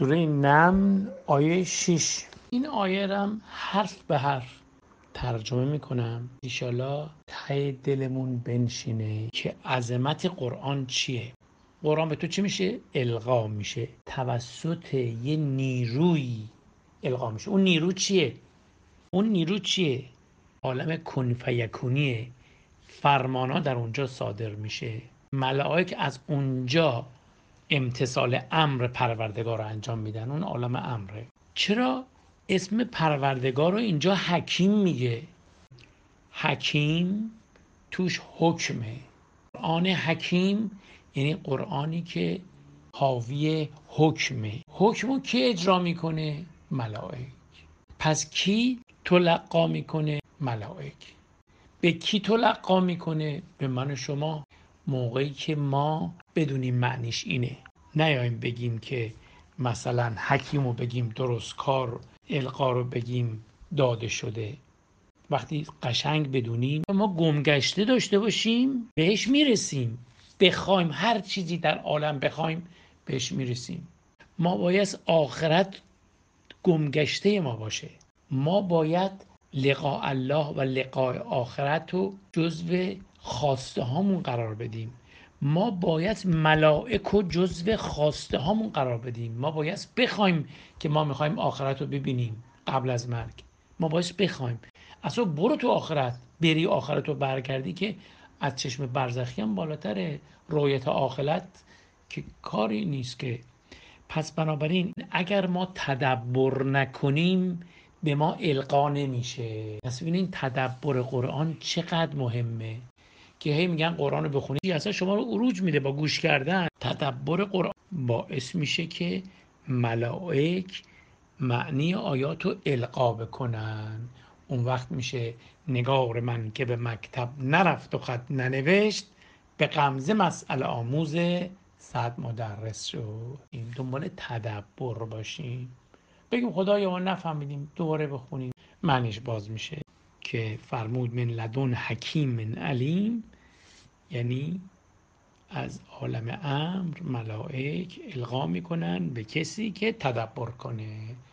سوره نمل آیه 6. این آیه رم حرف به حرف ترجمه میکنم، انشالله ته دلمون بنشینه که عظمت قرآن چیه. قرآن به تو چی میشه؟ القا میشه، توسط یه نیروی القا میشه. اون نیرو چیه؟ اون نیرو چیه؟ عالم کن فیکونیه. فرمانا در اونجا صادر میشه، ملائک از اونجا امتثال امر پروردگار رو انجام میدن. اون عالم امره. چرا اسم پروردگار رو اینجا حکیم میگه؟ حکیم توش حکمه. قرآن حکیم یعنی قرآنی که حاوی حکمه. حکمو کی اجرا میکنه؟ ملائک. پس کی تلقا میکنه؟ ملائک. به کی تلقا میکنه؟ به من و شما. موقعی که ما بدونیم معنیش اینه، نیاییم بگیم که مثلا حکیمو بگیم درست کار، القا رو بگیم داده شده. وقتی قشنگ بدونیم ما گمگشته داشته باشیم بهش میرسیم. بخوایم هر چیزی در عالم بخوایم بهش میرسیم. ما باید آخرت گمگشته ما باشه. ما باید لقاء الله و لقاء آخرت رو جزو خواسته هامون قرار بدیم. ما باید ملائک رو جزو خواسته هامون قرار بدیم. ما باید بخوایم که ما میخوایم آخرت رو ببینیم قبل از مرگ. ما باید بخوایم. اصلا برو تو آخرت، بری آخرت رو برگردی که از چشم برزخی هم بالاتره. رؤیت آخرت که کاری نیست که. پس بنابراین اگر ما تدبر نکنیم به ما القا نمیشه. پس ببینین تدبر قرآن چقدر مهمه که هی میگن قرآن رو بخونید اصلا شما رو عروج میده با گوش کردن. تدبر قرآن باعث میشه که ملائک معنی آیات رو القا بکنن. اون وقت میشه نگار من که به مکتب نرفت و خط ننوشت، به غمزه مسئله آموز 100 مدرس شد. این دنبال تدبر باشیم. بگیم خدایا ما نفهمیدیم، دوباره بخونیم معنیش باز میشه که فرمود من لدن حکیم علیم، یعنی از عالم امر ملائک القا میکنن به کسی که تدبر کنه.